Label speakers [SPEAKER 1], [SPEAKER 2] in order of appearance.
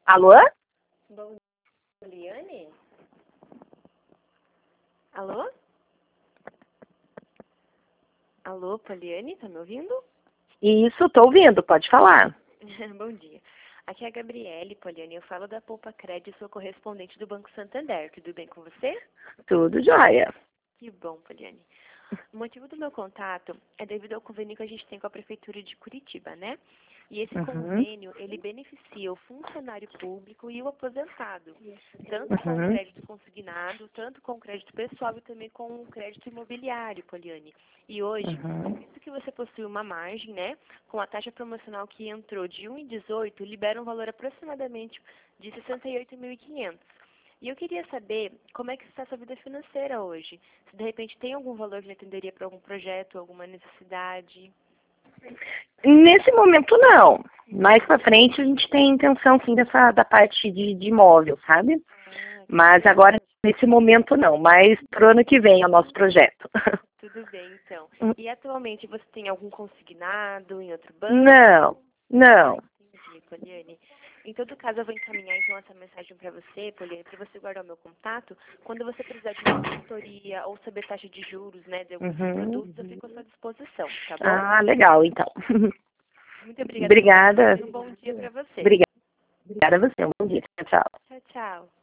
[SPEAKER 1] Alô?
[SPEAKER 2] Bom dia, Poliane? Alô? Alô, Poliane, tá me ouvindo?
[SPEAKER 1] Isso, tô ouvindo, pode falar.
[SPEAKER 2] Bom dia. Aqui é a Gabriele, Poliane. Eu falo da Poupa Crédito, sou correspondente do Banco Santander. Tudo bem com você?
[SPEAKER 1] Tudo jóia.
[SPEAKER 2] Que bom, Poliane. O motivo do meu contato é devido ao convênio que a gente tem com a Prefeitura de Curitiba, né? E esse
[SPEAKER 1] Uhum,
[SPEAKER 2] convênio, ele beneficia o funcionário público e o aposentado, tanto com o
[SPEAKER 1] uhum,
[SPEAKER 2] crédito consignado, tanto com o crédito pessoal e também com o crédito imobiliário, Poliane. E hoje,
[SPEAKER 1] uhum.
[SPEAKER 2] visto que você possui uma margem, né, com a taxa promocional que entrou de 1,18, libera um valor aproximadamente de 68.500. E eu queria saber como é que está a sua vida financeira hoje. Se de repente tem algum valor que lhe atenderia para algum projeto, alguma necessidade.
[SPEAKER 1] Nesse momento não. Mais pra frente a gente tem intenção sim da parte de imóvel, sabe?
[SPEAKER 2] Ah, que
[SPEAKER 1] Mas
[SPEAKER 2] legal.
[SPEAKER 1] agora nesse momento não, mas pro ano que vem é o nosso projeto.
[SPEAKER 2] Tudo bem, então. E atualmente você tem algum consignado em outro banco?
[SPEAKER 1] Não, não.
[SPEAKER 2] Entendi, Poliane. Em todo caso, eu vou encaminhar então essa mensagem para você, Poliane, para você guardar o meu contato. Quando você precisar de uma consultoria ou saber taxa de juros, né, de alguns
[SPEAKER 1] Uhum.
[SPEAKER 2] produtos, eu fico à sua disposição, tá bom?
[SPEAKER 1] Ah, legal, então.
[SPEAKER 2] Muito obrigada pela atenção
[SPEAKER 1] Obrigada.
[SPEAKER 2] e um bom dia para você.
[SPEAKER 1] Obrigada a você. Um bom dia. Tchau.
[SPEAKER 2] Tchau, tchau.